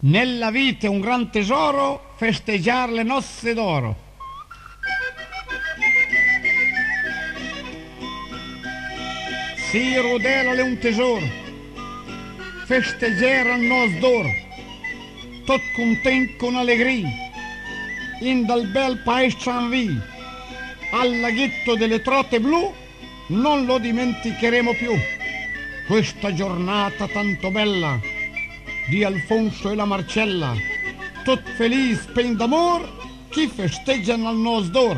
Nella vita è un gran tesoro festeggiare le nozze d'oro. Sì, Rodela è un tesoro, festeggiare al nozze d'oro, tot content con allegria, in dal bel paese Cianvi, al laghetto delle trote blu, non lo dimenticheremo più. Questa giornata tanto bella di Alfonso e la Marcella, tot felice pen d'amor, chi festeggiano al nozze d'oro.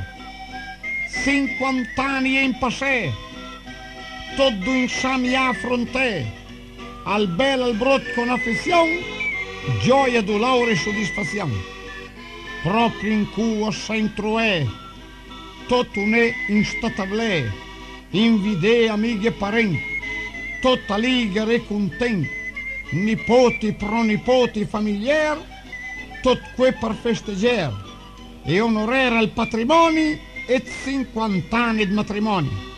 50 anni in passé, tot d'un sami a fronte, al bel al brot con affezione, gioia, dolore e soddisfazione. Proprio in cui s'entroè, tot un'è instatablè, invidè amiche e parenti, tot aligre e contenti, nipoti, pronipoti, familiari, tot que per festeggiare e onorare il patrimonio e 50 anni di matrimonio.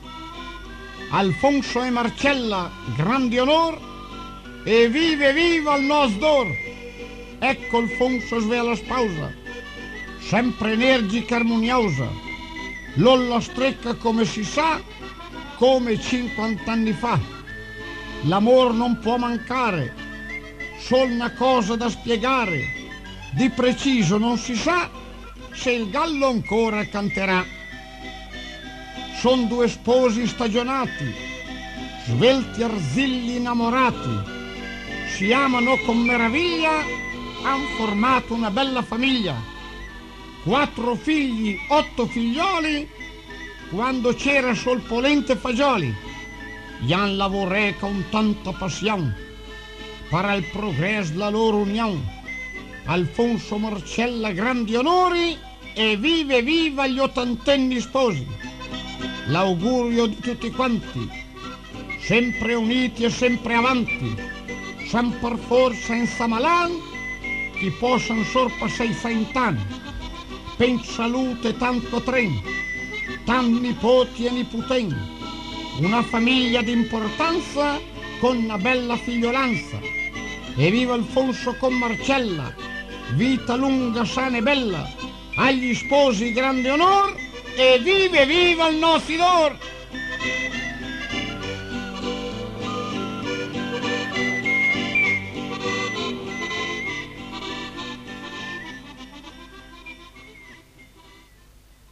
Alfonso e Marcella, grande onor, e viva il nozze d'oro. Ecco Alfonso svela sposa, sempre energica e armoniosa, Lolla strecca come si sa, come 50 anni fa. L'amor non può mancare, solo una cosa da spiegare, di preciso non si sa se il gallo ancora canterà. Son due sposi stagionati, svelti arzilli innamorati, si amano con meraviglia, han formato una bella famiglia. 4 figli, 8 figlioli, quando c'era sol polente e fagioli. Gli han lavorato con tanta passione per il progresso della loro unione. Alfonso Marcella grandi onori e viva gli 80enni sposi. L'augurio di tutti quanti, sempre uniti e sempre avanti, sempre forza senza malan, chi possono sorpassare i 100 anni, per salute e tanto tren, tanti nipoti e nipotenti, una famiglia di importanza con una bella figliolanza. E viva Alfonso con Marcella, vita lunga, sana e bella, agli sposi grande onor, e viva il nozze d'oro!